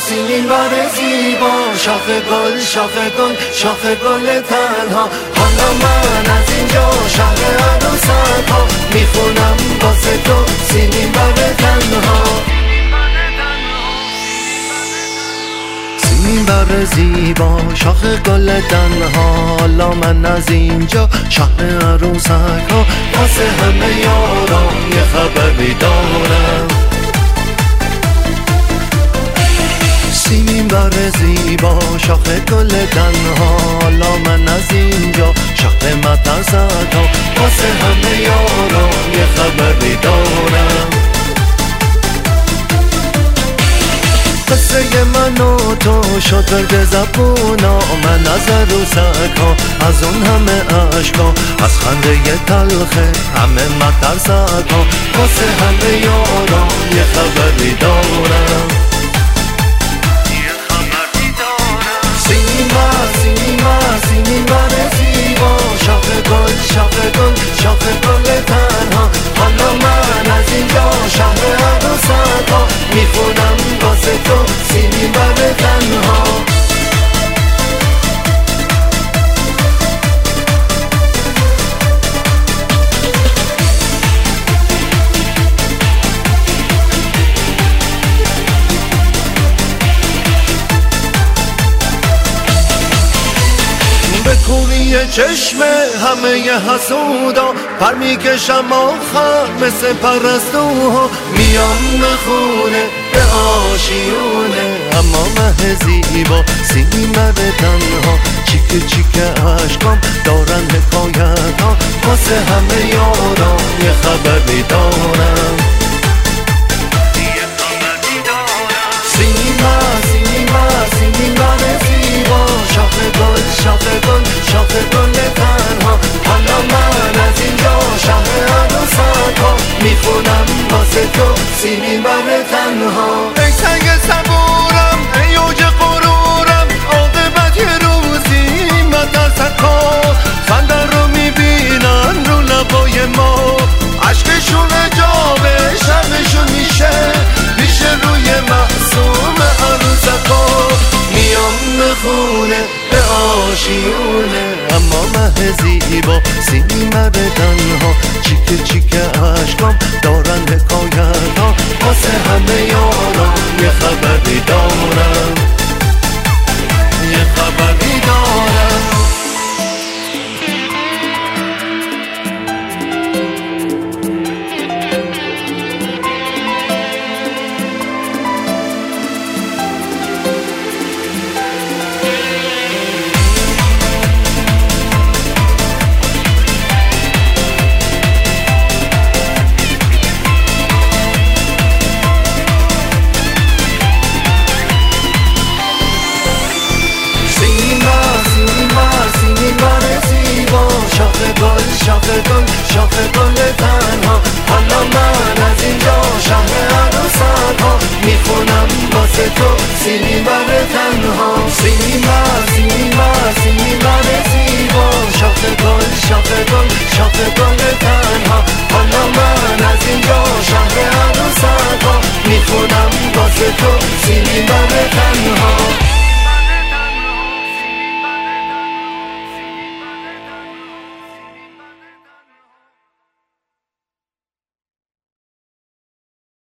سیمین بر زیبا، شاخ گل شاخ گل شاخ گل تنها. حالا من از اینجا شهر عروسک ها میخونم واسه تو سیمین بر تنها. سیمین بر زیبا شاخ گل تنها، حالا من از اینجا شهر عروسک ها واسه همه یاران یه خبری دارم. سیمین بر زیبا شاخ گل تنها، حالا من از اینجا شهر مترسک ها واسه همه یاران یه خبری دارم. قصه من و تو شد برگ زبونا، من از عروسک ها از اون همه عشقا، از خنده تلخه همه مترسک ها واسه همه یاران یه خبری دارم. سیمین بر زیبا شاخ گل شاخ گل شاخ گل تنها، حالا من از اینجا شهر عروسک ها میخونم واسه تو سیمین بر تنها. به کوری چشم همه ی حسودا پر میکشم آخر مثل پرستوها، میام خونه به آشیونه اما مه زیبا سیمین بر تنها. چیک چیک عشقام دارن حکایت ها واسه همه یاران یه خبری دارم. سیمین بر زیبا شاخ گل شاخ گل شاخ گل تنها، حالا من از اینجا شهر عروسک ها میخونم واسه تو سیمین بر تنها. ای سنگ صبورم ای اوج غرورم، عاقبت یه روزی مترسک ها خنده رو میبینن رو لبای ما، عشقشون جابه شبشون میشه پیش روی معصوم عروسک ها. میام خونه به آشیونه اما مه زیبا سیمین بر تنها. چیک چیک عشقام دارن حکایت ها واسه همه یاران یه خبری دارم یه خبری دارم. شاخ گل شاخ گل تنها، حالا من از اینجا شهر عروسک ها میخونم واسه تو سیمین بر تنها. سیمین بر زیبا شاخ گل شاخ گل